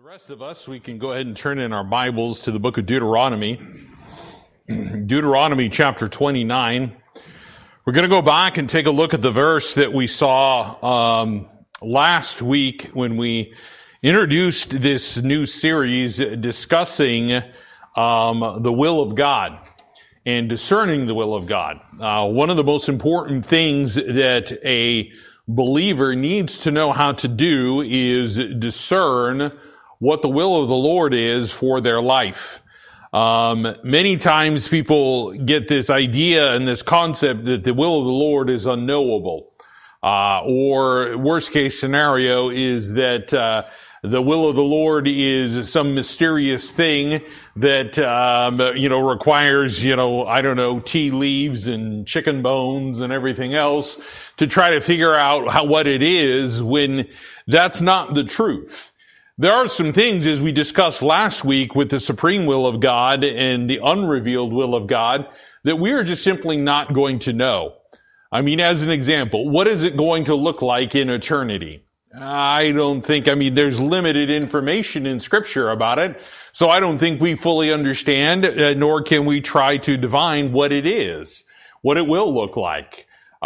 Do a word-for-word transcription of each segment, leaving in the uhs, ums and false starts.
The rest of us, we can go ahead and turn in our Bibles to the book of Deuteronomy. Deuteronomy chapter twenty-nine. We're going to go back and take a look at the verse that we saw um, last week when we introduced this new series discussing um, the will of God and discerning the will of God. Uh, one of the most important things that a believer needs to know how to do is discern what the will of the Lord is for their life. Um, many times people get this idea and this concept that the will of the Lord is unknowable. Uh, or worst case scenario is that, uh, the will of the Lord is some mysterious thing that, um, you know, requires, you know, I don't know, tea leaves and chicken bones and everything else to try to figure out how, what it is, when that's not the truth. There are some things, as we discussed last week with the supreme will of God and the unrevealed will of God, that we are just simply not going to know. I mean, as an example, what is it going to look like in eternity? I don't think, I mean, there's limited information in Scripture about it, so I don't think we fully understand, uh, nor can we try to divine what it is, what it will look like.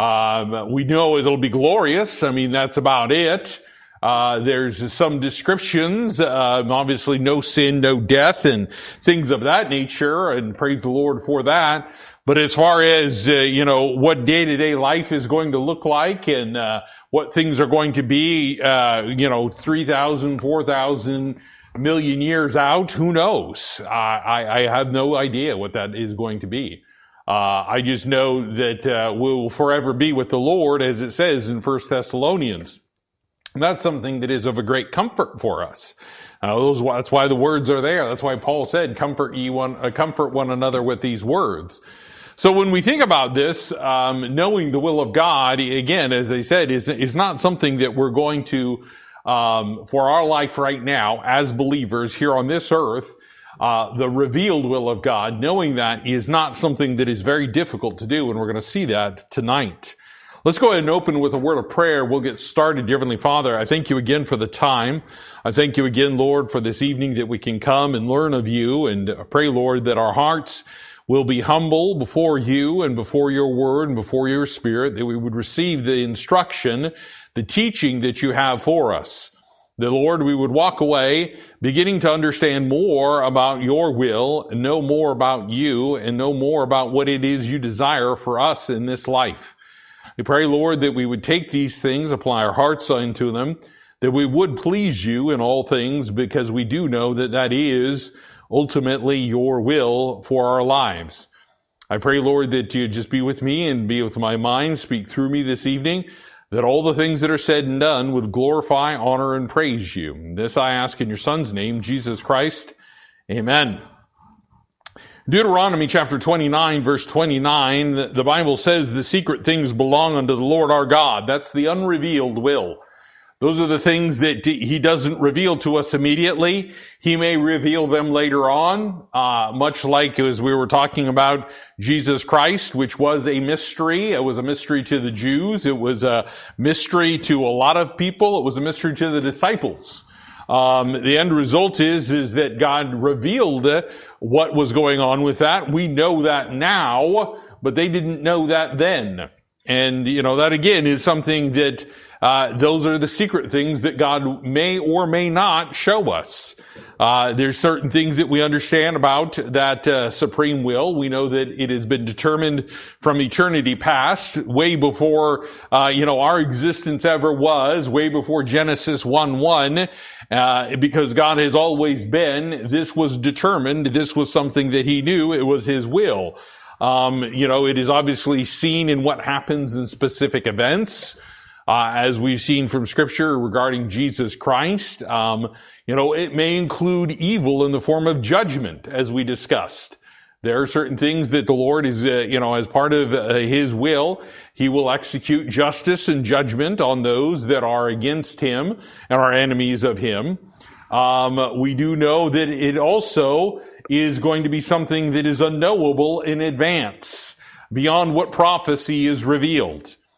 Um, we know it'll be glorious. I mean, that's about it. Uh, there's some descriptions, uh, obviously no sin, no death, and things of that nature, and praise the Lord for that. But as far as, uh, you know, what day-to-day life is going to look like and, uh, what things are going to be, uh, you know, three thousand, four thousand million years out, who knows? I, I, I have no idea what that is going to be. Uh, I just know that, uh, we'll forever be with the Lord, as it says in First Thessalonians. And that's something that is of a great comfort for us. Uh, those, that's why the words are there. That's why Paul said, comfort ye one, uh, comfort one another with these words. So when we think about this, um, knowing the will of God, again, as I said, is, is not something that we're going to, um, for our life right now, as believers here on this earth, uh, the revealed will of God, knowing that is not something that is very difficult to do, and we're going to see that tonight. Let's go ahead and open with a word of prayer. We'll get started. Dear Heavenly Father, I thank you again for the time. I thank you again, Lord, for this evening that we can come and learn of you, and I pray, Lord, that our hearts will be humble before you and before your word and before your spirit, that we would receive the instruction, the teaching that you have for us. That, Lord, we would walk away beginning to understand more about your will, and know more about you, and know more about what it is you desire for us in this life. We pray, Lord, that we would take these things, apply our hearts into them, that we would please you in all things, because we do know that that is ultimately your will for our lives. I pray, Lord, that you just be with me and be with my mind, speak through me this evening, that all the things that are said and done would glorify, honor, and praise you. This I ask in your Son's name, Jesus Christ. Amen. Deuteronomy chapter twenty-nine, verse twenty-nine, the Bible says the secret things belong unto the Lord our God. That's the unrevealed will. Those are the things that he doesn't reveal to us immediately. He may reveal them later on, uh, much like as we were talking about Jesus Christ, which was a mystery. It was a mystery to the Jews. It was a mystery to a lot of people. It was a mystery to the disciples. Um, the end result is, is that God revealed what was going on with that. We know that now, but they didn't know that then. And, you know, that again is something that, uh, those are the secret things that God may or may not show us. Uh, there's certain things that we understand about that, uh, supreme will. We know that it has been determined from eternity past, way before, uh, you know, our existence ever was, way before Genesis one one. Uh, because God has always been, this was determined, this was something that he knew, it was his will. Um, you know, it is obviously seen in what happens in specific events, uh, as we've seen from Scripture regarding Jesus Christ. Um, you know, it may include evil in the form of judgment, as we discussed. There are certain things that the Lord is, uh, you know, as part of uh, his will, he will execute justice and judgment on those that are against him and are enemies of him. Um, we do know that it also is going to be something that is unknowable in advance, beyond what prophecy is revealed.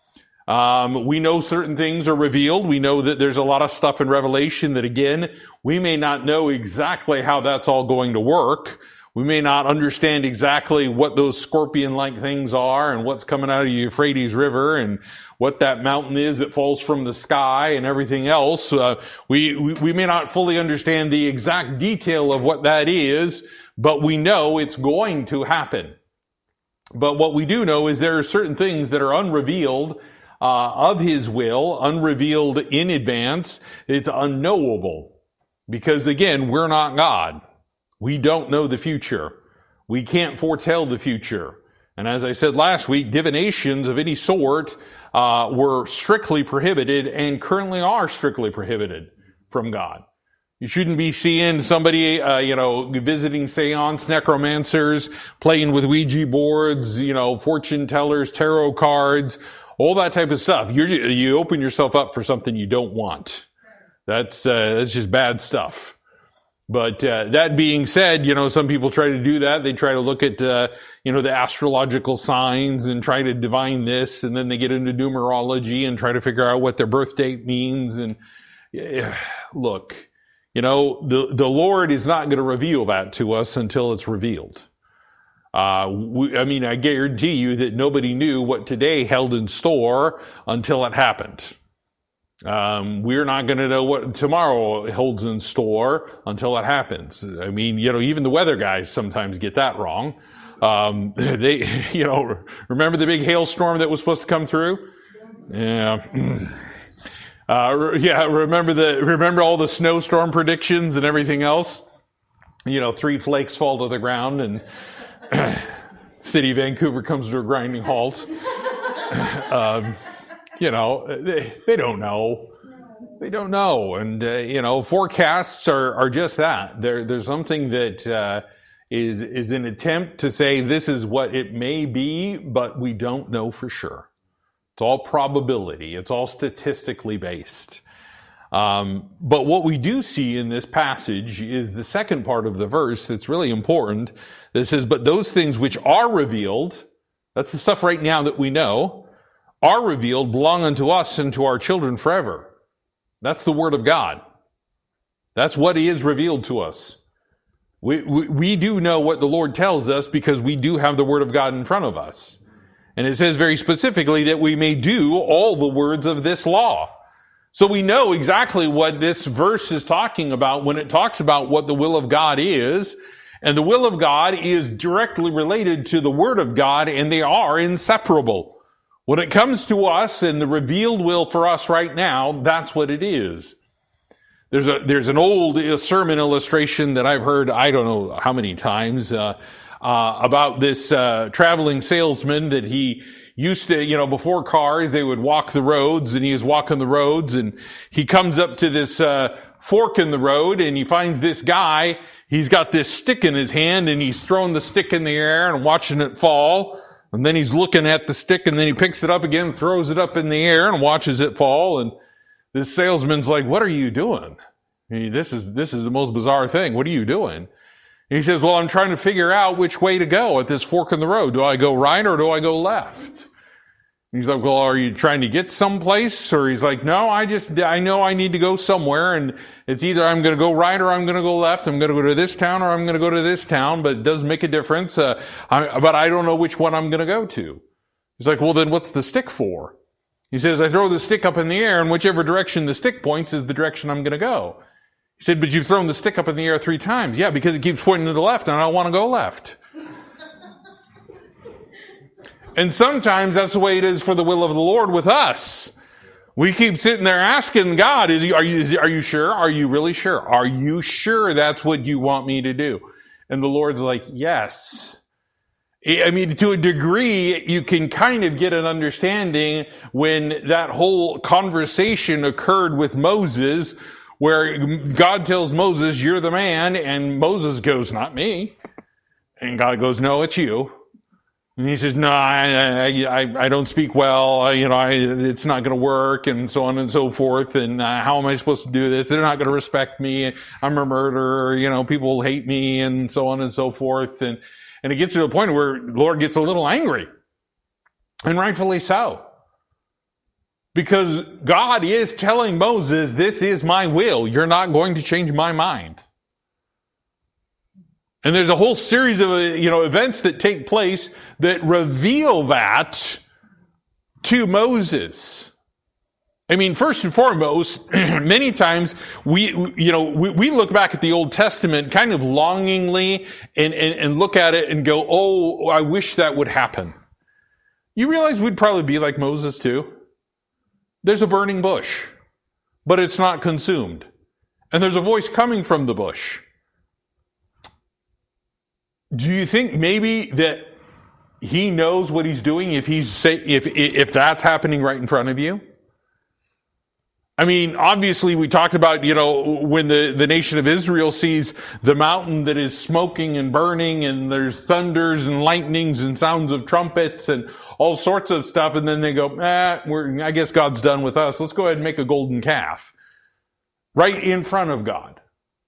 Um, we know certain things are revealed. We know that there's a lot of stuff in Revelation that, again, we may not know exactly how that's all going to work. We may not understand exactly what those scorpion-like things are and what's coming out of the Euphrates River and what that mountain is that falls from the sky and everything else. Uh, we, we, we may not fully understand the exact detail of what that is, but we know it's going to happen. But what we do know is there are certain things that are unrevealed Uh, of his will, unrevealed in advance. It's unknowable. Because again, we're not God. We don't know the future. We can't foretell the future. And as I said last week, divinations of any sort uh, were strictly prohibited and currently are strictly prohibited from God. You shouldn't be seeing somebody, uh, you know, visiting seance, necromancers, playing with Ouija boards, you know, fortune tellers, tarot cards, all that type of stuff. You're, you open yourself up for something you don't want. That's, uh, that's just bad stuff. But, uh, that being said, you know, some people try to do that. They try to look at, uh, you know, the astrological signs and try to divine this, and then they get into numerology and try to figure out what their birth date means. And, yeah, look, you know, the, the Lord is not going to reveal that to us until it's revealed. Uh, we, I mean, I guarantee you that nobody knew what today held in store until it happened. Um, we're not going to know what tomorrow holds in store until it happens. I mean, you know, even the weather guys sometimes get that wrong. Um, they, you know, remember the big hailstorm that was supposed to come through? Yeah. Uh, yeah, remember the, remember all the snowstorm predictions and everything else? You know, three flakes fall to the ground and City of Vancouver comes to a grinding halt. um, you know, they, they don't know. They don't know. And, uh, you know, forecasts are, are just that. They're, there's something that, uh, is, is an attempt to say this is what it may be, but we don't know for sure. It's all probability. It's all statistically based. Um, but what we do see in this passage is the second part of the verse that's really important. That says, but those things which are revealed, that's the stuff right now that we know, are revealed, belong unto us and to our children forever. That's the Word of God. That's what is revealed to us. We, we, we do know what the Lord tells us because we do have the Word of God in front of us. And it says very specifically that we may do all the words of this law. So we know exactly what this verse is talking about when it talks about what the will of God is. And the will of God is directly related to the Word of God, and they are inseparable. When it comes to us and the revealed will for us right now, that's what it is. There's a, there's an old sermon illustration that I've heard, I don't know how many times, uh, uh, about this, uh, traveling salesman that he used to, you know, before cars, they would walk the roads, and he was walking the roads, and he comes up to this, uh, fork in the road, and he finds this guy. He's got this stick in his hand, and he's throwing the stick in the air and watching it fall. And then he's looking at the stick, and then he picks it up again, throws it up in the air, and watches it fall. And this salesman's like, "What are you doing? I mean, this is, this is the most bizarre thing. What are you doing?" And he says, "Well, I'm trying to figure out which way to go at this fork in the road. Do I go right or do I go left?" And he's like, "Well, are you trying to get someplace?" Or he's like, "No, I just, I know I need to go somewhere, and it's either I'm going to go right or I'm going to go left. I'm going to go to this town or I'm going to go to this town, but it doesn't make a difference. Uh, I, but I don't know which one I'm going to go to." He's like, "Well, then what's the stick for?" He says, "I throw the stick up in the air, and whichever direction the stick points is the direction I'm going to go." He said, "But you've thrown the stick up in the air three times." "Yeah, because it keeps pointing to the left, and I don't want to go left." And sometimes that's the way it is for the will of the Lord with us. We keep sitting there asking God, is he, are you, is, are you sure? Are you really sure? Are you sure that's what you want me to do? And the Lord's like, yes. I mean, to a degree, you can kind of get an understanding when that whole conversation occurred with Moses, where God tells Moses, "You're the man," and Moses goes, "Not me." And God goes, "No, it's you." And he says, "No, I, I, I don't speak well. I, you know, I, it's not going to work," and so on and so forth. And uh, how am I supposed to do this? They're not going to respect me. I'm a murderer. You know, people hate me, and so on and so forth. And and it gets to a point where the Lord gets a little angry, and rightfully so. Because God is telling Moses, this is my will. You're not going to change my mind. And there's a whole series of, you know, events that take place that reveal that to Moses. I mean, first and foremost, many times we, you know, we, we look back at the Old Testament kind of longingly and, and, and look at it and go, oh, I wish that would happen. You realize we'd probably be like Moses too? There's a burning bush, but it's not consumed. And there's a voice coming from the bush. Do you think maybe that he knows what he's doing if he's say, if, if that's happening right in front of you? I mean, obviously we talked about, you know, when the, the nation of Israel sees the mountain that is smoking and burning and there's thunders and lightnings and sounds of trumpets and all sorts of stuff. And then they go, eh, we're, I guess God's done with us. Let's go ahead and make a golden calf right in front of God.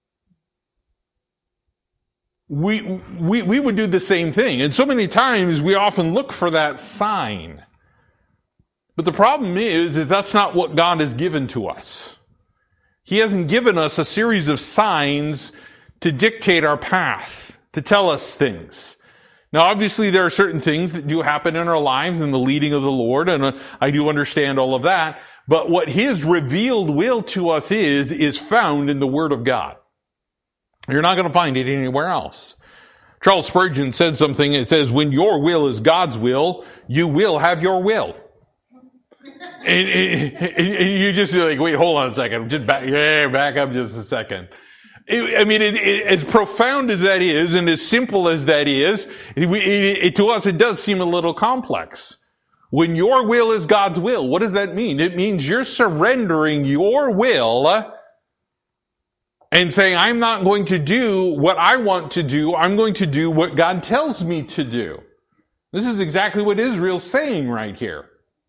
We, we, we would do the same thing. And so many times we often look for that sign. But the problem is, is that's not what God has given to us. He hasn't given us a series of signs to dictate our path, to tell us things. Now, obviously, there are certain things that do happen in our lives in the leading of the Lord, and uh, I do understand all of that. But what His revealed will to us is, is found in the Word of God. You're not going to find it anywhere else. Charles Spurgeon said something. It says, when your will is God's will, you will have your will. And, and, and you just like, wait, hold on a second. Just back, yeah, back up just a second. It, I mean, it, it, as profound as that is, and as simple as that is, it, it, to us it does seem a little complex. When your will is God's will, what does that mean? It means you're surrendering your will and saying, I'm not going to do what I want to do. I'm going to do what God tells me to do. This is exactly what Israel's saying right here.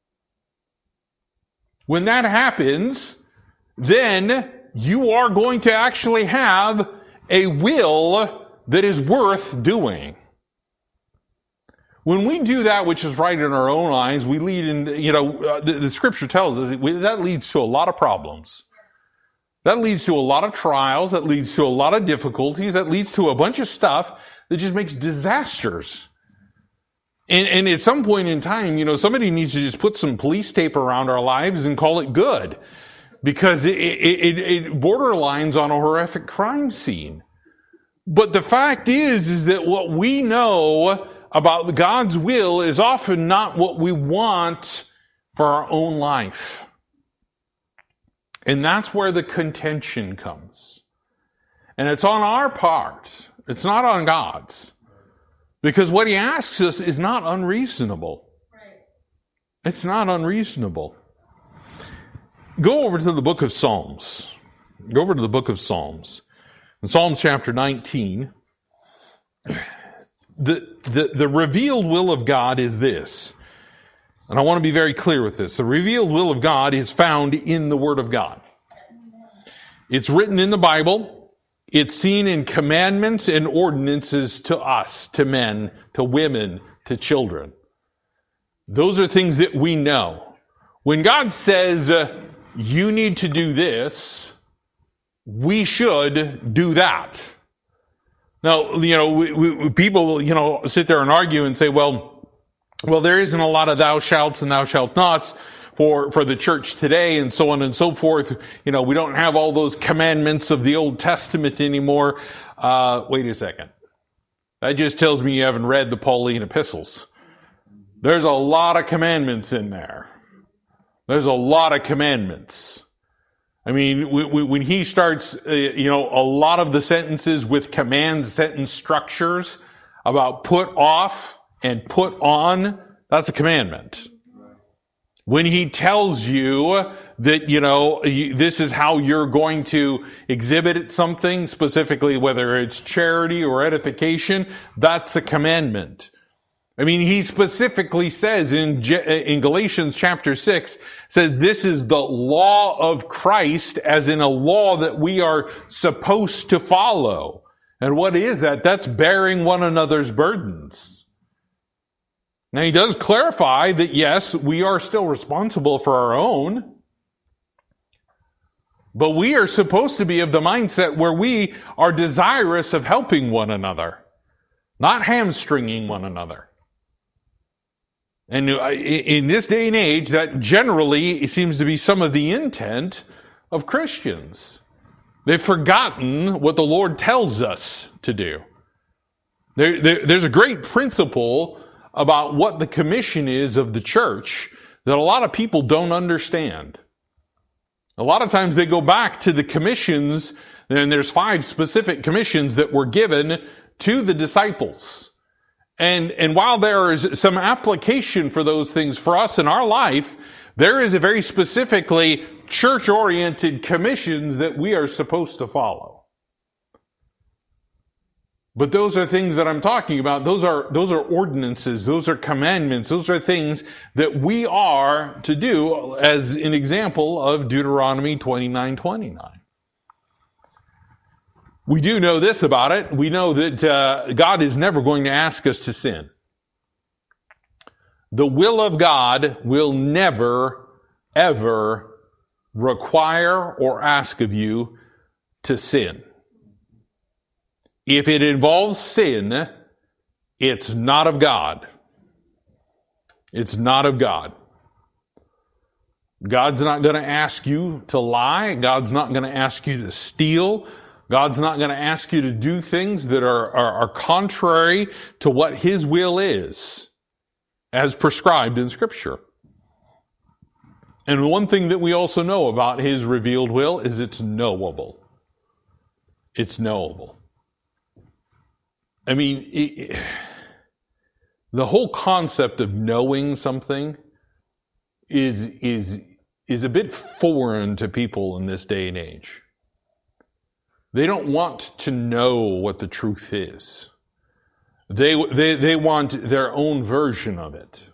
When that happens, then you are going to actually have a will that is worth doing. When we do that which is right in our own eyes, we lead in, you know, uh, the, the scripture tells us that leads to a lot of problems. That leads to a lot of trials. That leads to a lot of difficulties. That leads to a bunch of stuff that just makes disasters. And, and at some point in time, you know, somebody needs to just put some police tape around our lives and call it good. Because it, it, it, it borderlines on a horrific crime scene. But the fact is, is that what we know about God's will is often not what we want for our own life. And that's where the contention comes. And it's on our part. It's not on God's. Because what He asks us is not unreasonable. Right. It's not unreasonable. Go over to the book of Psalms. Go over to the book of Psalms. In Psalms chapter nineteen, the, the, the revealed will of God is this. And I want to be very clear with this. The revealed will of God is found in the Word of God. It's written in the Bible. It's seen in commandments and ordinances to us, to men, to women, to children. Those are things that we know. When God says, uh, you need to do this, we should do that. Now, you know, we, we, people, you know, sit there and argue and say, well, well, there isn't a lot of thou shalts and thou shalt nots for, for the church today and so on and so forth. You know, we don't have all those commandments of the Old Testament anymore. Uh, wait a second. That just tells me you haven't read the Pauline epistles. There's a lot of commandments in there. There's a lot of commandments. I mean, when he starts, you know, a lot of the sentences with command sentence structures about put off and put on, that's a commandment. When he tells you that, you know, this is how you're going to exhibit something, specifically whether it's charity or edification, that's a commandment. I mean, he specifically says in, in Galatians chapter six, says this is the law of Christ, as in a law that we are supposed to follow. And what is that? That's bearing one another's burdens. Now, he does clarify that, yes, we are still responsible for our own, but we are supposed to be of the mindset where we are desirous of helping one another, not hamstringing one another. And in this day and age, that generally seems to be some of the intent of Christians. They've forgotten what the Lord tells us to do. There, there, there's a great principle about what the commission is of the church that a lot of people don't understand. A lot of times they go back to the commissions, and there's five specific commissions that were given to the disciples. And, and while there is some application for those things for us in our life, there is a very specifically church-oriented commissions that we are supposed to follow. But those are things that I'm talking about. Those are, those are ordinances. Those are commandments. Those are things that we are to do, as an example of Deuteronomy twenty-nine twenty-nine. We do know this about it. We know that uh, God is never going to ask us to sin. The will of God will never, ever require or ask of you to sin. If it involves sin, it's not of God. It's not of God. God's not going to ask you to lie. God's not going to ask you to steal. God's not going to ask you to do things that are, are, are contrary to what His will is, as prescribed in Scripture. And one thing that we also know about His revealed will is it's knowable. It's knowable. I mean, it, the whole concept of knowing something is, is, is a bit foreign to people in this day and age. They don't want to know what the truth is. They, they, they want their own version of it.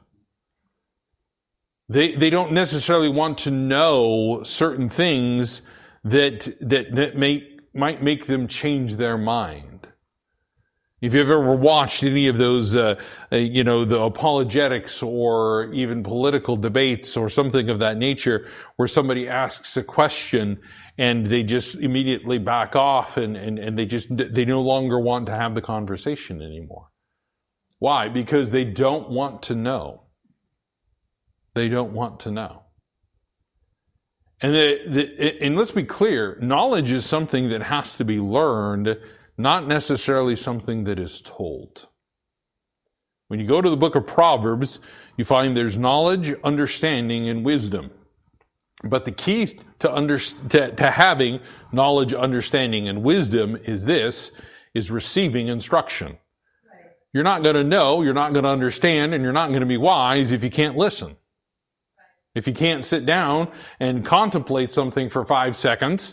They, they don't necessarily want to know certain things that, that, that may, might make them change their mind. If you've ever watched any of those, uh, uh, you know, the apologetics or even political debates or something of that nature, where somebody asks a question and they just immediately back off and, and, and they just, they no longer want to have the conversation anymore. Why? Because they don't want to know. They don't want to know. And the, the, and let's be clear, knowledge is something that has to be learned, not necessarily something that is told. When you go to the book of Proverbs, you find there's knowledge, understanding, and wisdom. But the key to, under, to, to having knowledge, understanding, and wisdom is this, is receiving instruction. Right. You're not going to know, you're not going to understand, and you're not going to be wise if you can't listen. Right. If you can't sit down and contemplate something for five seconds,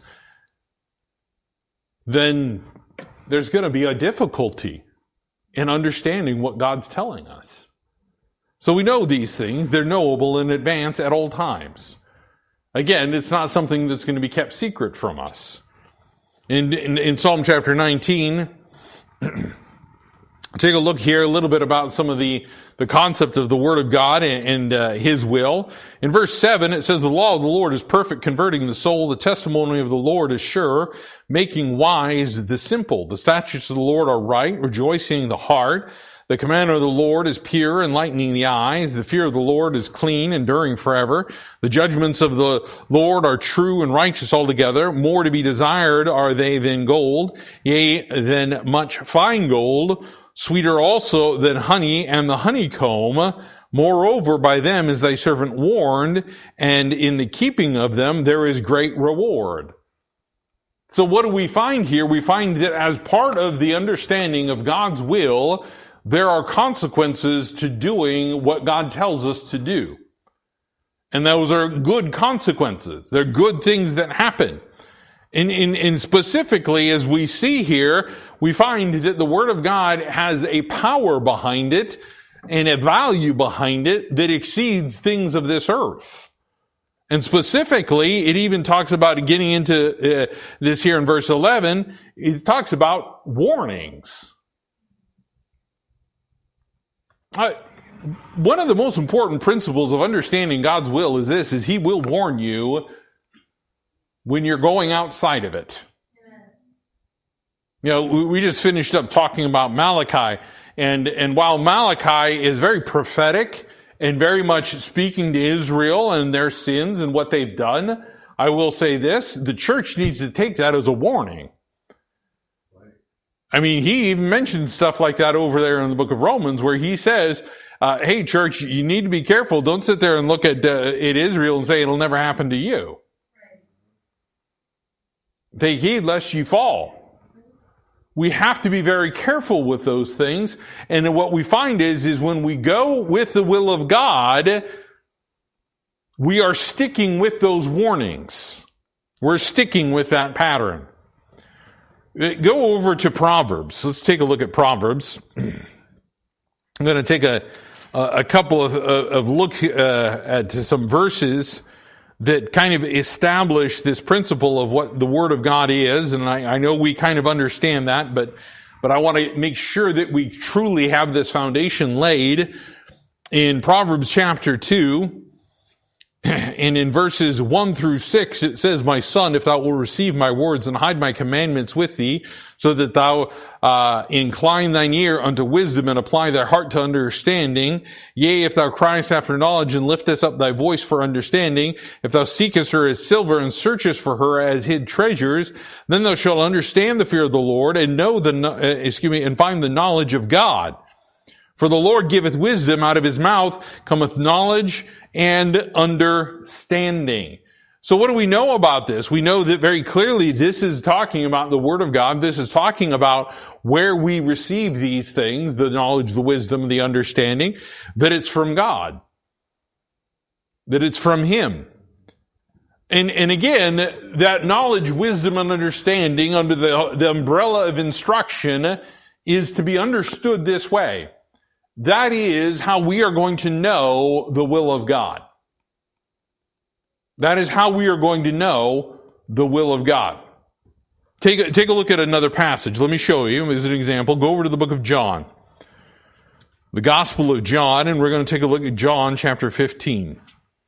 then there's going to be a difficulty in understanding what God's telling us. So we know these things. They're knowable in advance at all times. Again, it's not something that's going to be kept secret from us. In, in, in Psalm chapter nineteen, take a look here a little bit about some of the, the concept of the Word of God and, and uh, His will. In verse seven, it says, "The law of the Lord is perfect, converting the soul. The testimony of the Lord is sure, making wise the simple. The statutes of the Lord are right, rejoicing the heart. The commandment of the Lord is pure, enlightening the eyes. The fear of the Lord is clean, enduring forever. The judgments of the Lord are true and righteous altogether. More to be desired are they than gold, yea, than much fine gold. Sweeter also than honey and the honeycomb. Moreover, by them is thy servant warned, and in the keeping of them there is great reward." So what do we find here? We find that as part of the understanding of God's will, there are consequences to doing what God tells us to do. And those are good consequences. They're good things that happen. And, and, and specifically, as we see here, we find that the Word of God has a power behind it and a value behind it that exceeds things of this earth. And specifically, it even talks about getting into uh, this here in verse eleven. It talks about warnings. Uh, one of the most important principles of understanding God's will is this, is He will warn you when you're going outside of it. You know, we just finished up talking about Malachi, and, and while Malachi is very prophetic and very much speaking to Israel and their sins and what they've done, I will say this, the church needs to take that as a warning. I mean, he even mentions stuff like that over there in the book of Romans where he says, uh, hey church, you need to be careful. Don't sit there and look at, uh, at Israel and say it'll never happen to you. Take heed lest you fall. We have to be very careful with those things. And what we find is, is when we go with the will of God, we are sticking with those warnings. We're sticking with that pattern. Go over to Proverbs. Let's take a look at Proverbs. I'm going to take a, a couple of, of look uh, at some verses that kind of establish this principle of what the Word of God is. And I, I know we kind of understand that, but, but I want to make sure that we truly have this foundation laid in Proverbs chapter two. And in verses one through six, it says, my son, if thou wilt receive my words and hide my commandments with thee, so that thou uh incline thine ear unto wisdom and apply thy heart to understanding. Yea, if thou criest after knowledge and liftest up thy voice for understanding, if thou seekest her as silver and searchest for her as hid treasures, then thou shalt understand the fear of the Lord and know the, uh, excuse me, and find the knowledge of God. For the Lord giveth wisdom, out of his mouth cometh knowledge and understanding. So what do we know about this? We know that very clearly this is talking about the Word of God. This is talking about where we receive these things, the knowledge, the wisdom, the understanding, that it's from God. That it's from Him. And, and again, that knowledge, wisdom, and understanding under the, the umbrella of instruction is to be understood this way. That is how we are going to know the will of God. That is how we are going to know the will of God. Take a, take a look at another passage. Let me show you as an example. Go over to the book of John. The Gospel of John, and we're going to take a look at John chapter fifteen.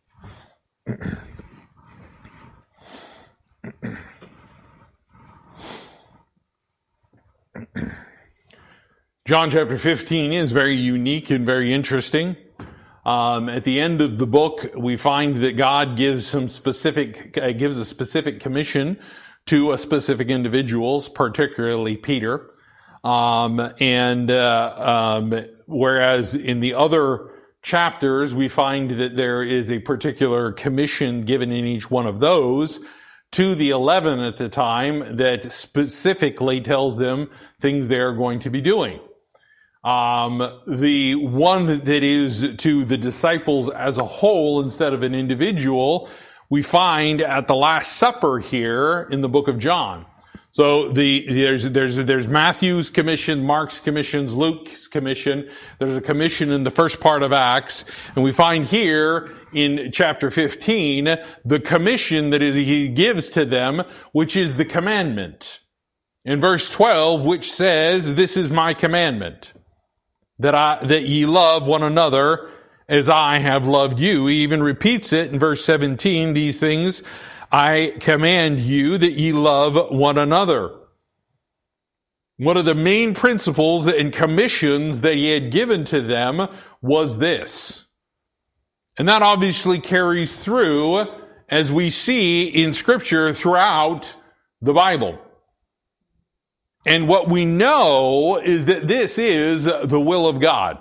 John chapter fifteen is very unique and very interesting. Um, at the end of the book, we find that God gives some specific, uh, gives a specific commission to a specific individuals, particularly Peter. Um, and uh, um, whereas in the other chapters, we find that there is a particular commission given in each one of those to the eleven at the time that specifically tells them things they're going to be doing. Um, the one that is to the disciples as a whole instead of an individual, we find at the Last Supper here in the book of John. So the, there's, there's, there's Matthew's commission, Mark's commissions, Luke's commission. There's a commission in the first part of Acts. And we find here in chapter fifteen, the commission that is, he gives to them, which is the commandment. In verse twelve, which says, this is my commandment. That I, that ye love one another as I have loved you. He even repeats it in verse seventeen, these things I command you that ye love one another. One of the main principles and commissions that he had given to them was this. And that obviously carries through as we see in Scripture throughout the Bible. And what we know is that this is the will of God.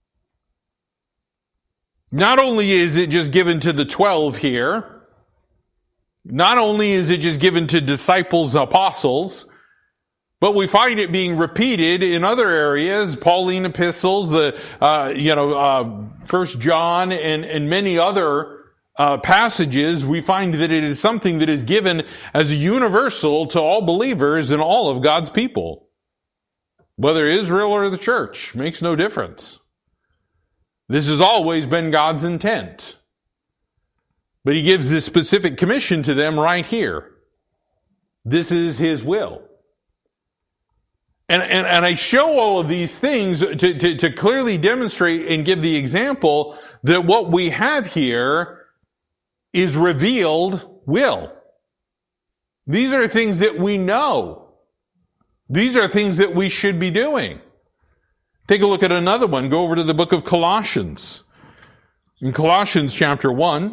Not only is it just given to the twelve here, not only is it just given to disciples, apostles, but we find it being repeated in other areas, Pauline epistles, the, uh, you know, uh, First John and, and many other Uh, passages. We find that it is something that is given as a universal to all believers and all of God's people. Whether Israel or the church, makes no difference. This has always been God's intent. But he gives this specific commission to them right here. This is his will. And, and, and I show all of these things to, to, to clearly demonstrate and give the example that what we have here is revealed will. These are things that we know. These are things that we should be doing. Take a look at another one. Go over to the book of Colossians. In Colossians chapter one,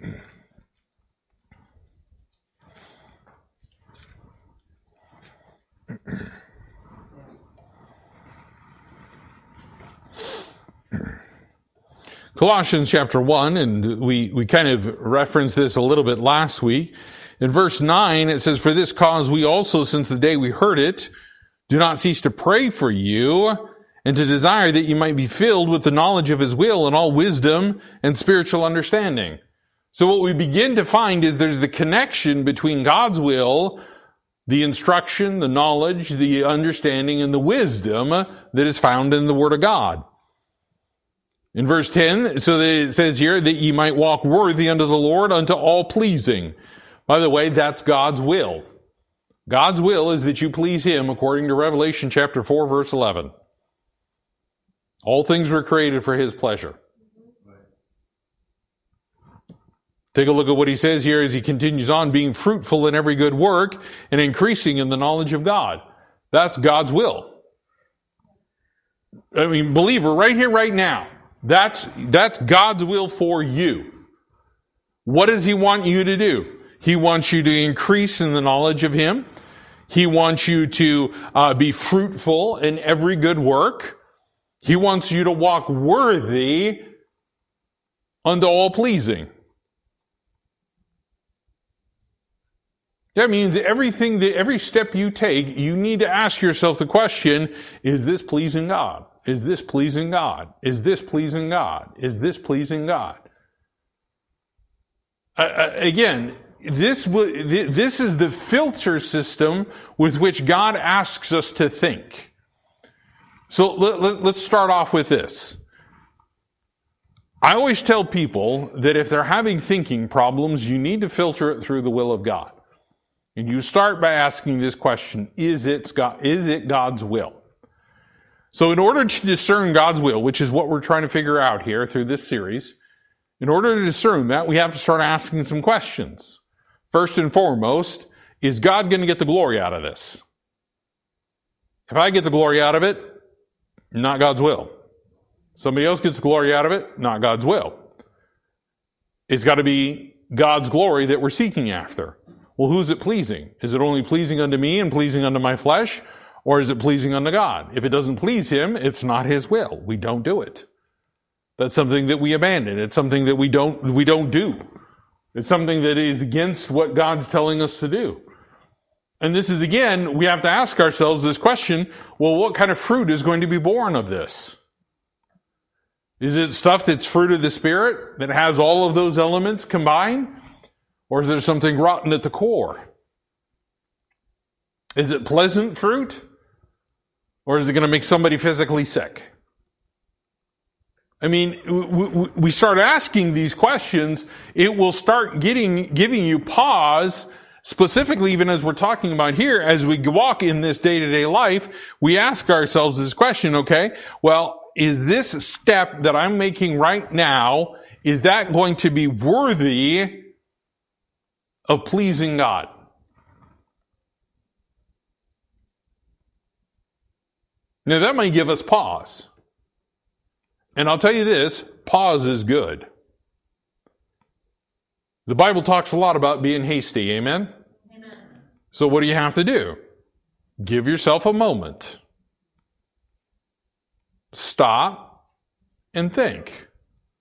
Colossians chapter one, and we, we kind of referenced this a little bit last week. In verse nine, it says, "For this cause we also, since the day we heard it, do not cease to pray for you, and to desire that you might be filled with the knowledge of His will and all wisdom and spiritual understanding." So what we begin to find is there's the connection between God's will, the instruction, the knowledge, the understanding, and the wisdom that is found in the Word of God. In verse ten, so it says here that ye might walk worthy unto the Lord, unto all pleasing. By the way, that's God's will. God's will is that you please Him according to Revelation chapter four, verse eleven. All things were created for His pleasure. Take a look at what he says here as he continues on, being fruitful in every good work and increasing in the knowledge of God. That's God's will. I mean, believer, right here, right now, that's, that's God's will for you. What does He want you to do? He wants you to increase in the knowledge of Him. He wants you to uh, be fruitful in every good work. He wants you to walk worthy unto all pleasing. That means everything that, every step you take, you need to ask yourself the question, is this pleasing God? Is this pleasing God? Is this pleasing God? Is this pleasing God? Uh, again, this, this is the filter system with which God asks us to think. So let, let, let's start off with this. I always tell people that if they're having thinking problems, you need to filter it through the will of God. And you start by asking this question, is it God, is it God's will? So in order to discern God's will, which is what we're trying to figure out here through this series, in order to discern that, we have to start asking some questions. First and foremost, is God going to get the glory out of this? If I get the glory out of it, not God's will. Somebody else gets the glory out of it, not God's will. It's got to be God's glory that we're seeking after. Well, who's it pleasing? Is it only pleasing unto me and pleasing unto my flesh? Or is it pleasing unto God? If it doesn't please Him, it's not His will. We don't do it. That's something that we abandon. It's something that we don't, we don't do. It's something that is against what God's telling us to do. And this is, again, we have to ask ourselves this question, well, what kind of fruit is going to be born of this? Is it stuff that's fruit of the Spirit that has all of those elements combined? Or is there something rotten at the core? Is it pleasant fruit? Or is it going to make somebody physically sick? I mean, we start asking these questions, it will start getting, giving you pause, specifically even as we're talking about here, as we walk in this day-to-day life, we ask ourselves this question, okay, well, is this step that I'm making right now, is that going to be worthy of pleasing God? Now that might give us pause. And I'll tell you this, pause is good. The Bible talks a lot about being hasty, amen? Amen. So what do you have to do? Give yourself a moment. Stop and think.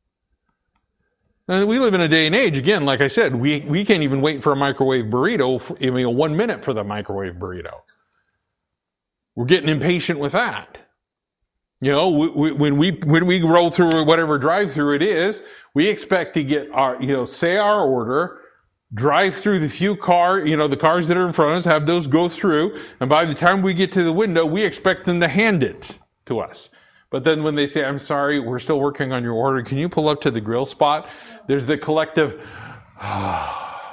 And we live in a day and age, again, like I said, we, we can't even wait for a microwave burrito, for, I mean, one minute for the microwave burrito. We're getting impatient with that. You know, we, we, when we, when we roll through whatever drive-through it is, we expect to get our, you know, say our order, drive through the few car, you know, the cars that are in front of us, have those go through, and by the time we get to the window, we expect them to hand it to us. But then when they say, I'm sorry, we're still working on your order, can you pull up to the grill spot? There's the collective,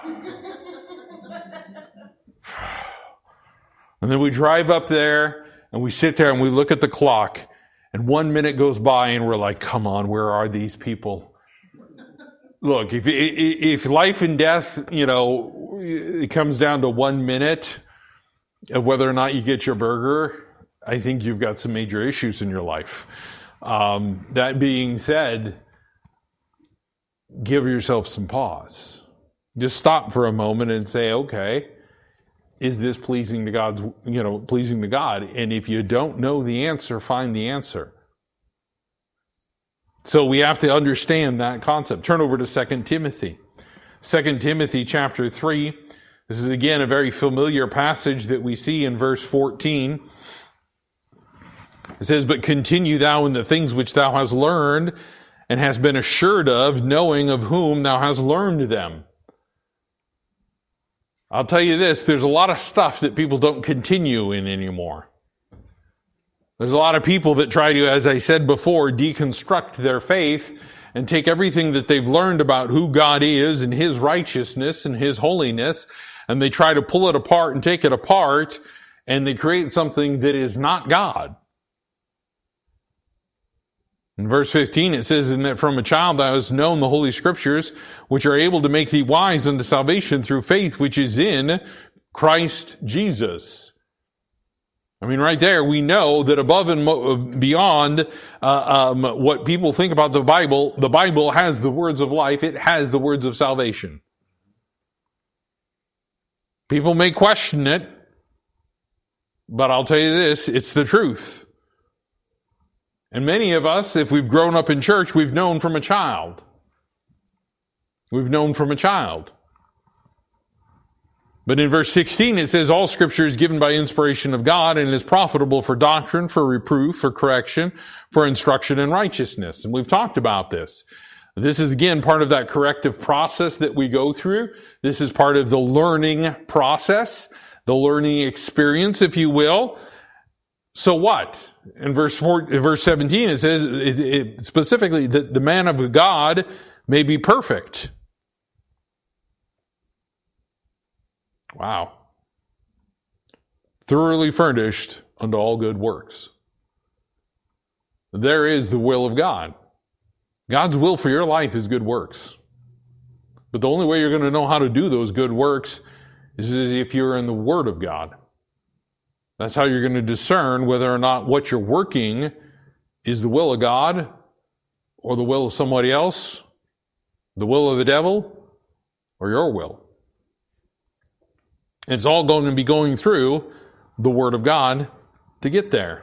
and then we drive up there, And we sit there and we look at the clock, and one minute goes by and we're like, come on, where are these people? Look, if, if life and death, you know, it comes down to one minute of whether or not you get your burger, I think you've got some major issues in your life. Um, that being said, give yourself some pause. Just stop for a moment and say, okay, is this pleasing to God's, you know, pleasing to God? And if you don't know the answer, find the answer. So we have to understand that concept. Turn over to Second Timothy. Second Timothy chapter three. This is again a very familiar passage that we see in verse fourteen. It says, but continue thou in the things which thou hast learned and hast been assured of, knowing of whom thou hast learned them. I'll tell you this, there's a lot of stuff that people don't continue in anymore. There's a lot of people that try to, as I said before, deconstruct their faith and take everything that they've learned about who God is and His righteousness and His holiness, and they try to pull it apart and take it apart, and they create something that is not God. In verse fifteen, it says, and that from a child thou hast known the Holy Scriptures, which are able to make thee wise unto salvation through faith which is in Christ Jesus. I mean, right there, we know that above and beyond uh, um, what people think about the Bible, the Bible has the words of life. It has the words of salvation. People may question it, but I'll tell you this, it's the truth. And many of us, if we've grown up in church, we've known from a child. We've known from a child. But in verse sixteen, it says, all Scripture is given by inspiration of God and is profitable for doctrine, for reproof, for correction, for instruction in righteousness. And we've talked about this. This is, again, part of that corrective process that we go through. This is part of the learning process, the learning experience, if you will. So what? In verse four, verse seventeen, it says it, it, specifically that the man of God may be perfect. Wow. Thoroughly furnished unto all good works. There is the will of God. God's will for your life is good works. But the only way you're going to know how to do those good works is if you're in the Word of God. That's how you're going to discern whether or not what you're working is the will of God or the will of somebody else, the will of the devil, or your will. It's all going to be going through the Word of God to get there.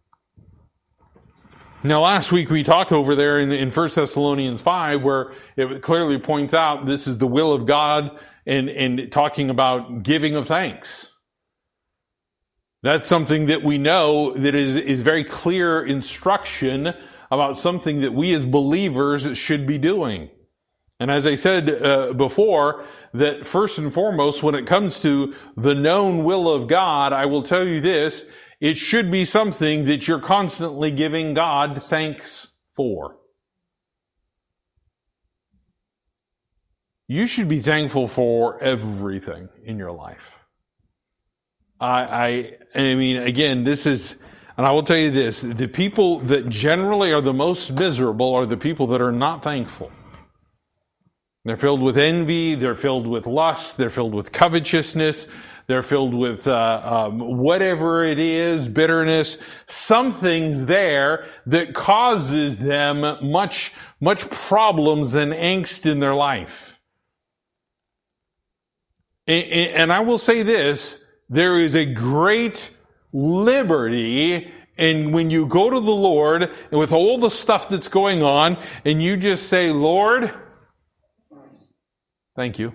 Now, last week we talked over there in, in First Thessalonians five where it clearly points out this is the will of God and, and talking about giving of thanks. That's something that we know that is, is very clear instruction about something that we as believers should be doing. And as I said uh, before, that first and foremost, when it comes to the known will of God, I will tell you this, it should be something that you're constantly giving God thanks for. You should be thankful for everything in your life. I, I, I mean, again, this is, and I will tell you this, the people that generally are the most miserable are the people that are not thankful. They're filled with envy, they're filled with lust, they're filled with covetousness, they're filled with uh, um, whatever it is, bitterness. Something's there that causes them much, much problems and angst in their life. And, and I will say this, there is a great liberty in when you go to the Lord and with all the stuff that's going on and you just say, Lord, thank you.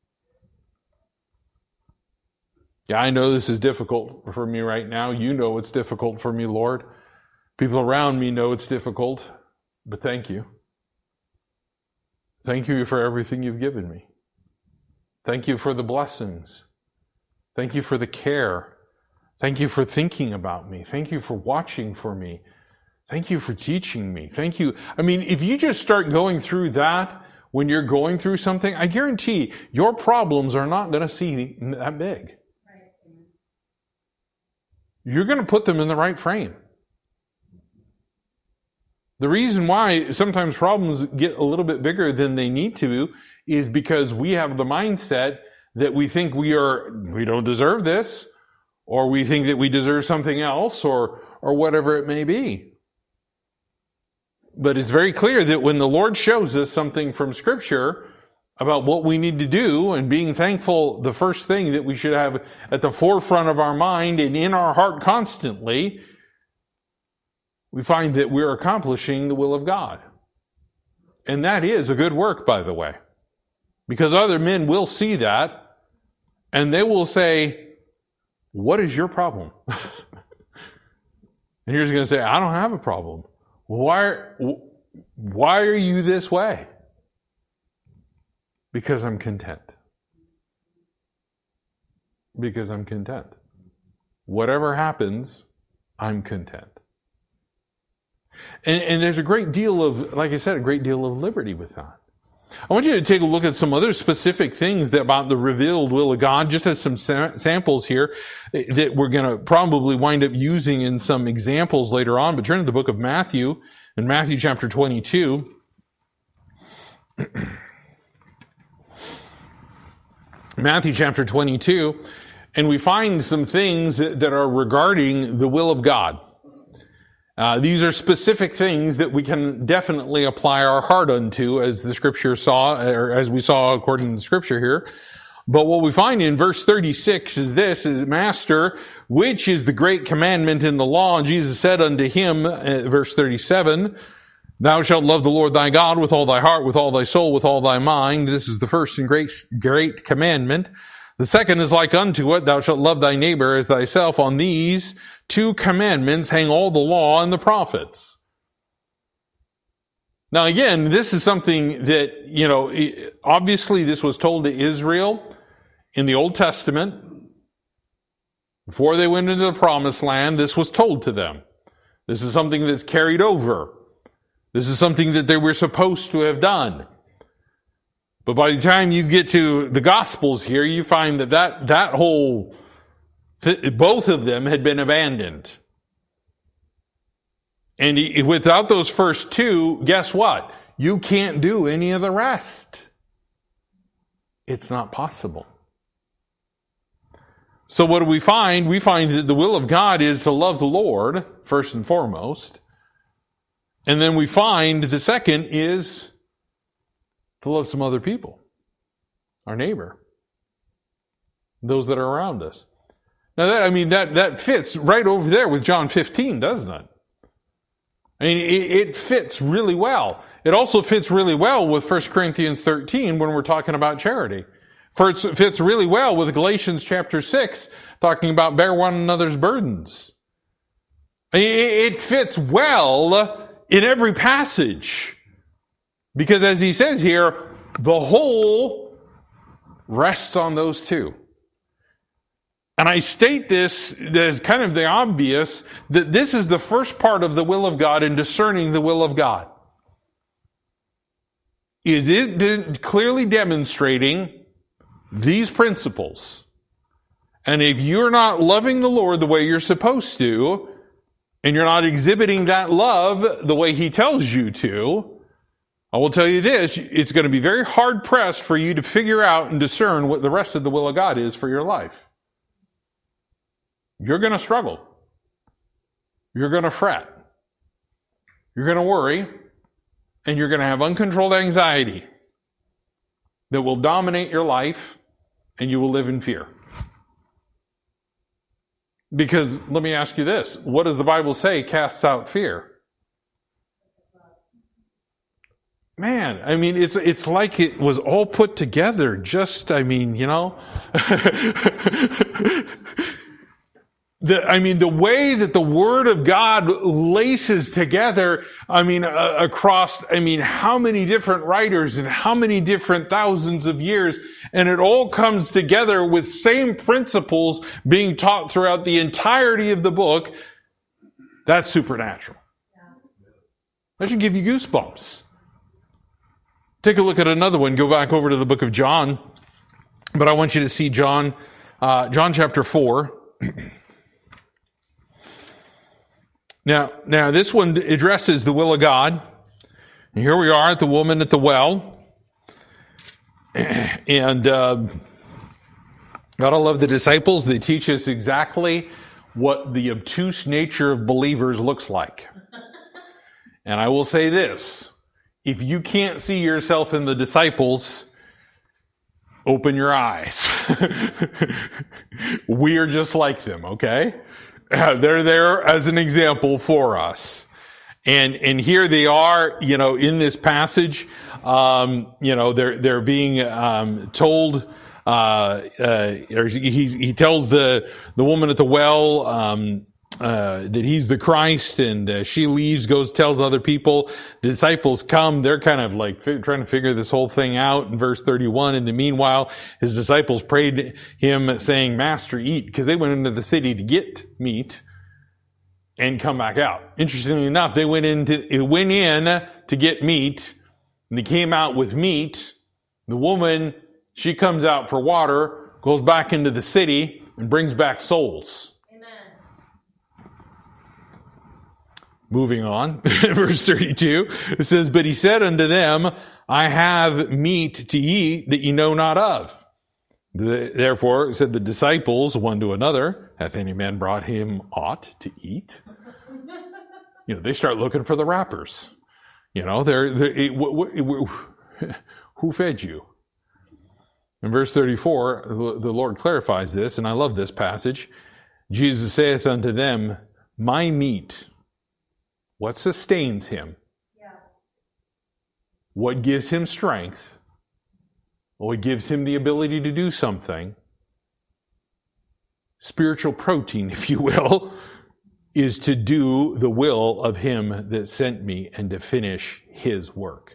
Yeah, I know this is difficult for me right now. You know it's difficult for me, Lord. People around me know it's difficult, but thank you. Thank you for everything you've given me. Thank you for the blessings. Thank you for the care. Thank you for thinking about me. Thank you for watching for me. Thank you for teaching me. Thank you. I mean, if you just start going through that when you're going through something, I guarantee your problems are not going to seem that big. you're going to put them in the right frame. The reason why sometimes problems get a little bit bigger than they need to is because we have the mindset that we think we are, we don't deserve this, or we think that we deserve something else, or, or whatever it may be. But it's very clear that when the Lord shows us something from Scripture about what we need to do, and being thankful, the first thing that we should have at the forefront of our mind and in our heart constantly, we find that we're accomplishing the will of God. And that is a good work, by the way. Because other men will see that, and they will say, what is your problem? And here's going to say, I don't have a problem. Why, why are you this way? Because I'm content. Because I'm content. Whatever happens, I'm content. And, and there's a great deal of, like I said, a great deal of liberty with that. I want you to take a look at some other specific things that about the revealed will of God, just as some sa- samples here that we're going to probably wind up using in some examples later on. But turn to the book of Matthew, in Matthew chapter twenty-two. Matthew chapter twenty-two, and we find some things that, that are regarding the will of God. Uh, these are specific things that we can definitely apply our heart unto, as the scripture saw, or as we saw according to the scripture here. But what we find in verse thirty-six is this, is, Master, which is the great commandment in the law? And Jesus said unto him, uh, verse thirty-seven, Thou shalt love the Lord thy God with all thy heart, with all thy soul, with all thy mind. This is the first and great, great commandment. The second is like unto it, Thou shalt love thy neighbor as thyself. On these two commandments hang all the law and the prophets. Now again, this is something that, you know, obviously this was told to Israel in the Old Testament. Before they went into the promised land, this was told to them. This is something that's carried over. This is something that they were supposed to have done. But by the time you get to the Gospels here, you find that that, that whole, both of them had been abandoned. And without those first two, guess what? You can't do any of the rest. It's not possible. So what do we find? We find that the will of God is to love the Lord, first and foremost. And then we find the second is to love some other people, our neighbor, those that are around us. Now that, I mean, that, that fits right over there with John fifteen, doesn't it? I mean, it, it fits really well. It also fits really well with First Corinthians thirteen when we're talking about charity. First, it fits really well with Galatians chapter six, talking about bear one another's burdens. I mean, it, it fits well in every passage. Because as he says here, the whole rests on those two. And I state this as kind of the obvious, that this is the first part of the will of God in discerning the will of God. Is it clearly demonstrating these principles? And if you're not loving the Lord the way you're supposed to, and you're not exhibiting that love the way He tells you to, I will tell you this, it's going to be very hard pressed for you to figure out and discern what the rest of the will of God is for your life. You're going to struggle. You're going to fret. You're going to worry. And you're going to have uncontrolled anxiety that will dominate your life, and you will live in fear. Because let me ask you this, what does the Bible say casts out fear? Man, I mean, it's it's like it was all put together. Just, I mean, you know, the, I mean, the way that the Word of God laces together. I mean, uh, across, I mean, how many different writers and how many different thousands of years, and it all comes together with same principles being taught throughout the entirety of the book. That's supernatural. That should give you goosebumps. Take a look at another one. Go back over to the book of John. But I want you to see John, uh, John chapter four. Now, now this one addresses the will of God. And here we are at the woman at the well. And uh, gotta love the disciples. They teach us exactly what the obtuse nature of believers looks like. And I will say this. If you can't see yourself in the disciples, open your eyes. We are just like them, okay? They're there as an example for us. And, and here they are, you know, in this passage, um, you know, they're, they're being, um, told, uh, uh, he's, he tells the, the woman at the well, um, uh, that he's the Christ, and uh, she leaves, goes, tells other people. The disciples come. They're kind of like fi- trying to figure this whole thing out in verse thirty-one. In the meanwhile, his disciples prayed him, saying, Master, eat, because they went into the city to get meat and come back out. Interestingly enough, they went into, went in to get meat, and they came out with meat. The woman, she comes out for water, goes back into the city, and brings back souls. Moving on, verse thirty-two, it says, But he said unto them, I have meat to eat that ye know not of. The, therefore, said the disciples one to another, Hath any man brought him aught to eat? You know, they start looking for the wrappers. You know, they're, they're who fed you? In verse thirty-four, the Lord clarifies this, and I love this passage. Jesus saith unto them, My meat. What sustains him? Yeah. What gives him strength? What gives him the ability to do something? Spiritual protein, if you will, is to do the will of him that sent me and to finish his work.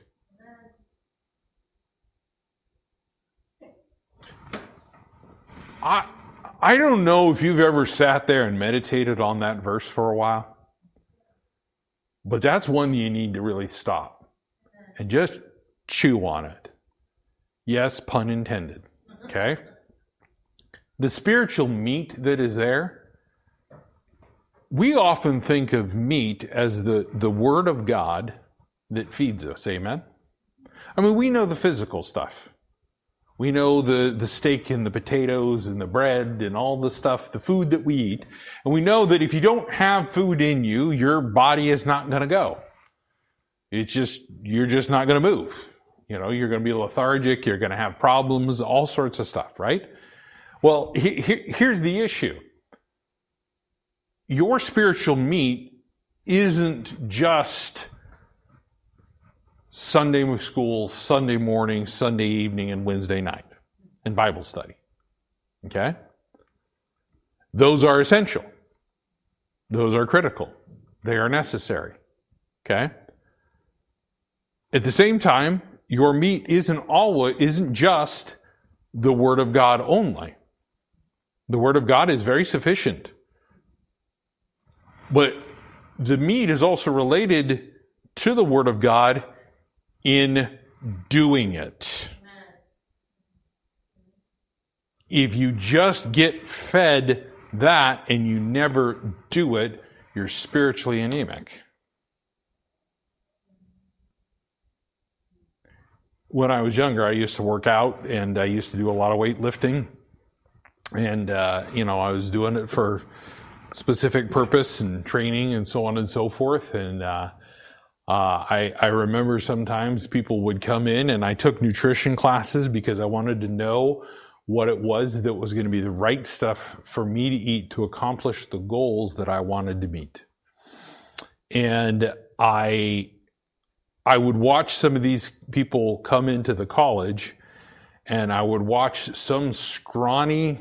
I, I don't know if you've ever sat there and meditated on that verse for a while. But that's one you need to really stop and just chew on it. Yes, pun intended. Okay? The spiritual meat that is there, we often think of meat as the, the Word of God that feeds us. Amen? I mean, we know the physical stuff. We know the, the steak and the potatoes and the bread and all the stuff, the food that we eat. And we know that if you don't have food in you, your body is not going to go. It's just, you're just not going to move. You know, you're going to be lethargic. You're going to have problems, all sorts of stuff, right? Well, he, he, here's the issue. Your spiritual meat isn't just Sunday school, Sunday morning, Sunday evening, and Wednesday night, and Bible study. Okay? Those are essential. Those are critical. They are necessary. Okay? At the same time, your meat isn't always, isn't just the Word of God only. The Word of God is very sufficient. But the meat is also related to the Word of God in doing it. If you just get fed that and you never do it, you're spiritually anemic. When I was younger, I used to work out and I used to do a lot of weightlifting. And, uh, you know, I was doing it for specific purpose and training and so on and so forth. And, uh, Uh, I, I remember sometimes people would come in and I took nutrition classes because I wanted to know what it was that was going to be the right stuff for me to eat to accomplish the goals that I wanted to meet. And I, I would watch some of these people come into the college, and I would watch some scrawny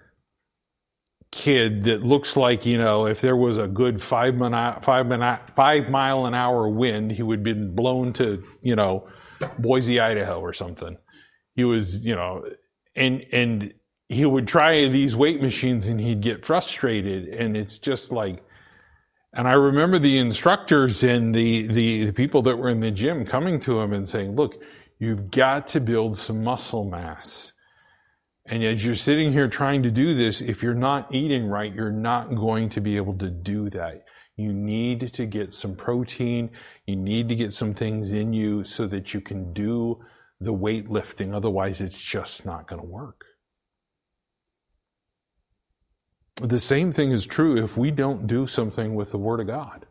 kid that looks like, you know, if there was a good five mile, five minute, five mile an hour wind, he would have been blown to, you know, Boise, Idaho or something. He was, you know, and, and he would try these weight machines and he'd get frustrated. And it's just like, and I remember the instructors and the, the, the people that were in the gym coming to him and saying, look, you've got to build some muscle mass. And as you're sitting here trying to do this, if you're not eating right, you're not going to be able to do that. You need to get some protein. You need to get some things in you so that you can do the weightlifting. Otherwise, it's just not going to work. The same thing is true if we don't do something with the Word of God.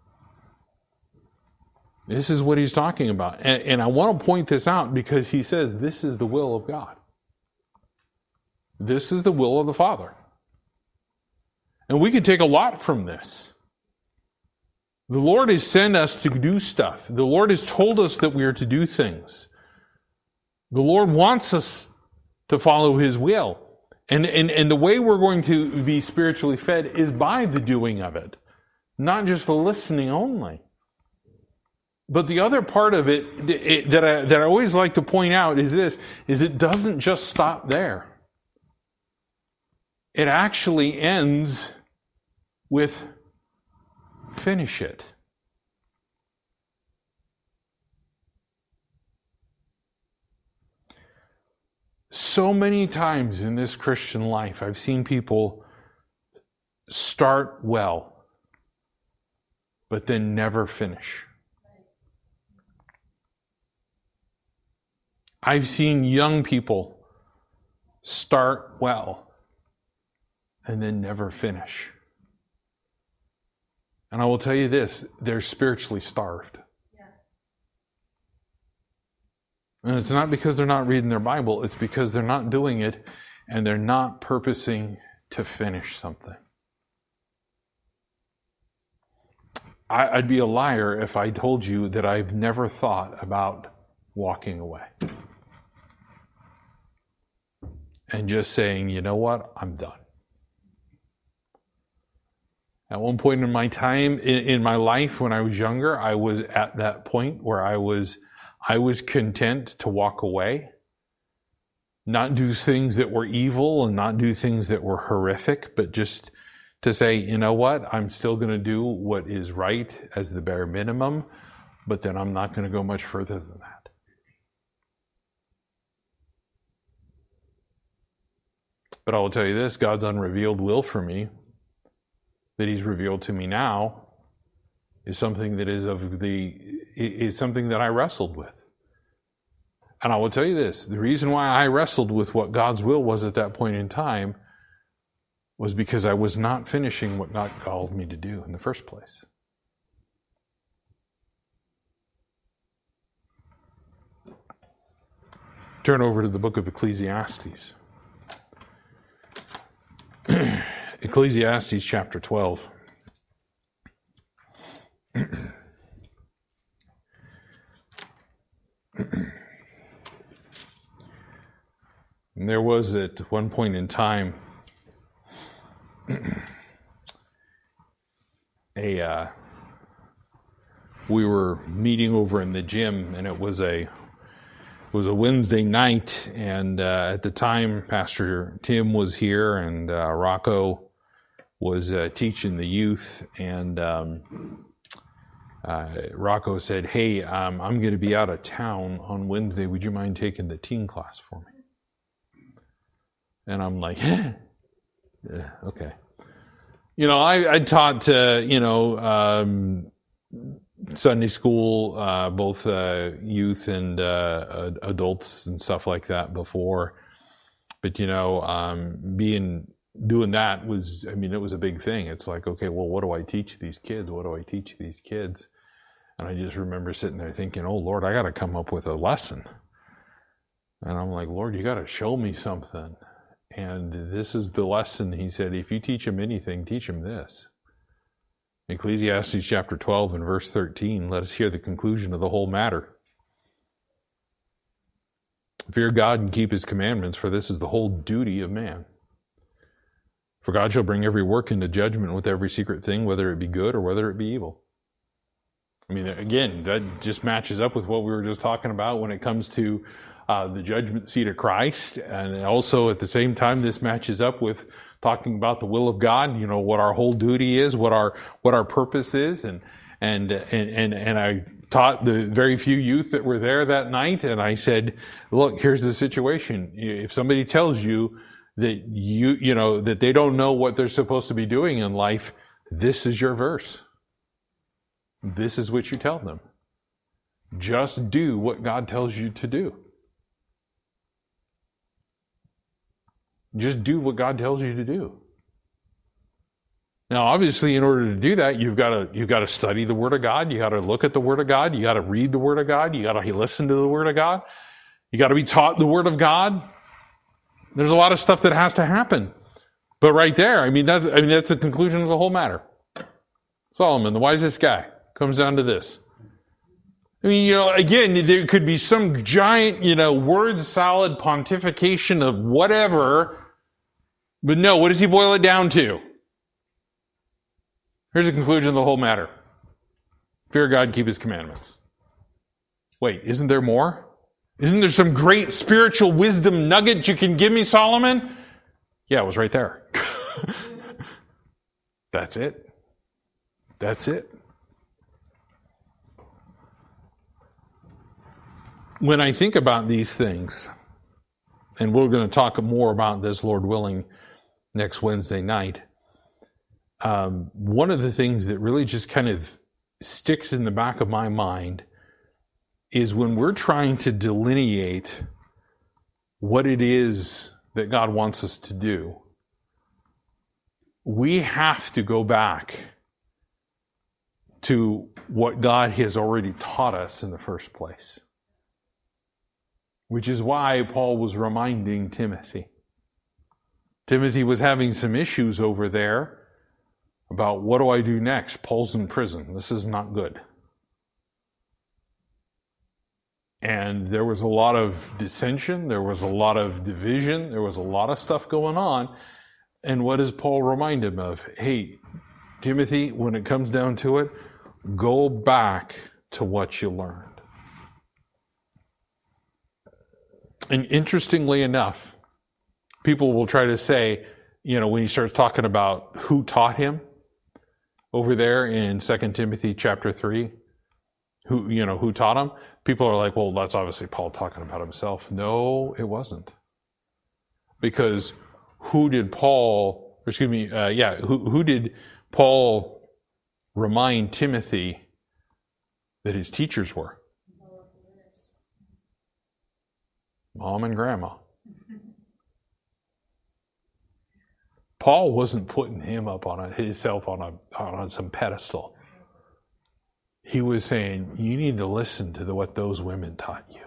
This is what he's talking about. And, and I want to point this out because he says this is the will of God. This is the will of the Father. And we can take a lot from this. The Lord has sent us to do stuff. The Lord has told us that we are to do things. The Lord wants us to follow His will. And, and, and the way we're going to be spiritually fed is by the doing of it, not just the listening only. But the other part of it, it that I, that I always like to point out is this, is it doesn't just stop there. It actually ends with finish it. So many times in this Christian life, I've seen people start well, but then never finish. I've seen young people start well and then never finish. And I will tell you this, they're spiritually starved. Yeah. And it's not because they're not reading their Bible, it's because they're not doing it and they're not purposing to finish something. I, I'd be a liar if I told you that I've never thought about walking away. And just saying, you know what, I'm done. At one point in my time, in, in my life when I was younger, I was at that point where I was, I was content to walk away. Not do things that were evil and not do things that were horrific, but just to say, you know what, I'm still going to do what is right as the bare minimum, but then I'm not going to go much further than that. But I will tell you this, God's unrevealed will for me, that He's revealed to me now, is something that is of the is something that I wrestled with. And I will tell you this, the reason why I wrestled with what God's will was at that point in time was because I was not finishing what God called me to do in the first place. Turn over to the book of Ecclesiastes. Ecclesiastes chapter twelve. And there was at one point in time a uh, we were meeting over in the gym, and it was a It was a Wednesday night, and uh, at the time, Pastor Tim was here, and uh, Rocco was uh, teaching the youth, and um, uh, Rocco said, hey, um, I'm going to be out of town on Wednesday. Would you mind taking the teen class for me? And I'm like, yeah, okay. You know, I, I taught, uh, you know, um, Sunday school, uh, both uh, youth and uh, adults and stuff like that before. But, you know, um, being doing that was, I mean, it was a big thing. It's like, okay, well, what do I teach these kids? What do I teach these kids? And I just remember sitting there thinking, oh, Lord, I got to come up with a lesson. And I'm like, Lord, you got to show me something. And this is the lesson. He said, if you teach them anything, teach them this. Ecclesiastes chapter twelve and verse thirteen, let us hear the conclusion of the whole matter. Fear God and keep His commandments, for this is the whole duty of man. For God shall bring every work into judgment with every secret thing, whether it be good or whether it be evil. I mean, again, that just matches up with what we were just talking about when it comes to uh, the judgment seat of Christ. And also at the same time, this matches up with talking about the will of God, you know, what our whole duty is, what our what our purpose is. And and and and, and I taught the very few youth that were there that night, and I said, look, here's the situation. If somebody tells you that you, you know, that they don't know what they're supposed to be doing in life, this is your verse. This is what you tell them. Just do what God tells you to do. Just do what God tells you to do. Now, obviously, in order to do that, you've got to you've got to study the Word of God. You got to look at the Word of God. You got to read the Word of God. You got to listen to the Word of God. You got to be taught the Word of God. There's a lot of stuff that has to happen. But right there, I mean, that's I mean that's the conclusion of the whole matter. Solomon, the wisest guy, comes down to this. I mean, you know, again, there could be some giant, you know, word salad pontification of whatever, but no, what does he boil it down to? Here's the conclusion of the whole matter. Fear God, keep His commandments. Wait, isn't there more? Isn't there some great spiritual wisdom nugget you can give me, Solomon? Yeah, it was right there. That's it. That's it. When I think about these things, and we're going to talk more about this, Lord willing, next Wednesday night, um, one of the things that really just kind of sticks in the back of my mind is when we're trying to delineate what it is that God wants us to do, we have to go back to what God has already taught us in the first place. Which is why Paul was reminding Timothy. Timothy was having some issues over there about what do I do next? Paul's in prison. This is not good. And there was a lot of dissension. There was a lot of division. There was a lot of stuff going on. And what does Paul remind him of? Hey, Timothy, when it comes down to it, go back to what you learned. And interestingly enough, people will try to say, you know, when he starts talking about who taught him over there in Second Timothy chapter three, who, you know, who taught him, people are like, well, that's obviously Paul talking about himself. No, it wasn't. Because who did Paul, or excuse me, uh, yeah, who, who did Paul remind Timothy that his teachers were? Mom and Grandma. Paul wasn't putting him up on a, himself on a on some pedestal. He was saying, you need to listen to the, what those women taught you.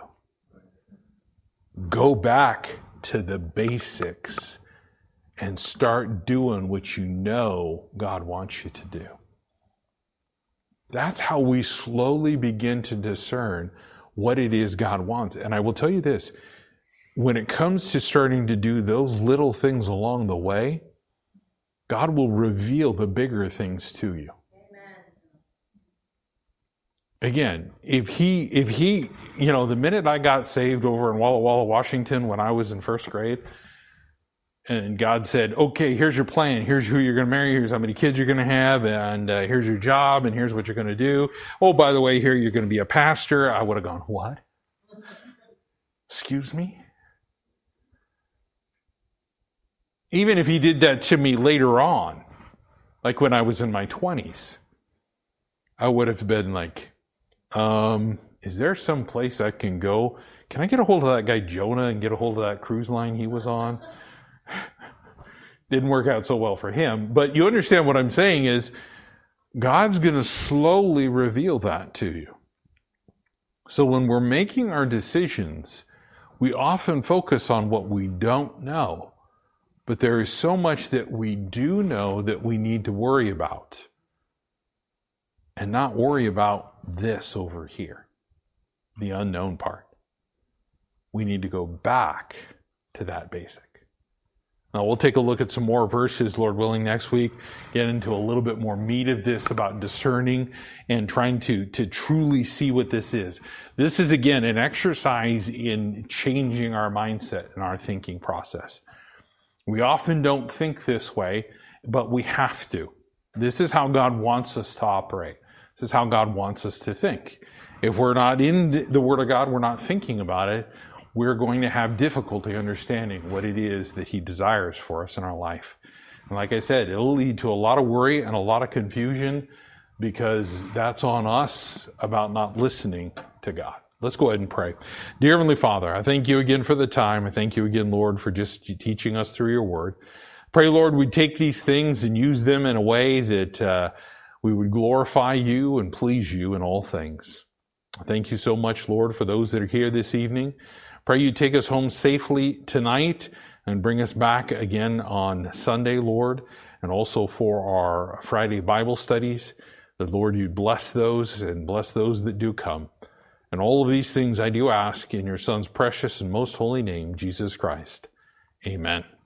Go back to the basics and start doing what you know God wants you to do. That's how we slowly begin to discern what it is God wants. And I will tell you this, when it comes to starting to do those little things along the way, God will reveal the bigger things to you. Amen. Again, if he, if he, you know, the minute I got saved over in Walla Walla, Washington, when I was in first grade, and God said, okay, here's your plan. Here's who you're going to marry. Here's how many kids you're going to have. And uh, here's your job. And here's what you're going to do. Oh, by the way, here you're going to be a pastor. I would have gone, what? Excuse me? Even if he did that to me later on, like when I was in my twenties, I would have been like, um, is there some place I can go? Can I get a hold of that guy Jonah and get a hold of that cruise line he was on? Didn't work out so well for him. But you understand what I'm saying is God's going to slowly reveal that to you. So when we're making our decisions, we often focus on what we don't know. But there is so much that we do know that we need to worry about. And not worry about this over here, the unknown part. We need to go back to that basic. Now, we'll take a look at some more verses, Lord willing, next week, get into a little bit more meat of this about discerning and trying to, to truly see what this is. This is, again, an exercise in changing our mindset and our thinking process. We often don't think this way, but we have to. This is how God wants us to operate. This is how God wants us to think. If we're not in the Word of God, we're not thinking about it, we're going to have difficulty understanding what it is that He desires for us in our life. And like I said, it'll lead to a lot of worry and a lot of confusion because that's on us about not listening to God. Let's go ahead and pray. Dear Heavenly Father, I thank you again for the time. I thank you again, Lord, for just teaching us through your word. Pray, Lord, we'd take these things and use them in a way that uh, we would glorify you and please you in all things. Thank you so much, Lord, for those that are here this evening. Pray you take us home safely tonight and bring us back again on Sunday, Lord, and also for our Friday Bible studies. That, Lord, you'd bless those and bless those that do come. And all of these things I do ask in your Son's precious and most holy name, Jesus Christ. Amen.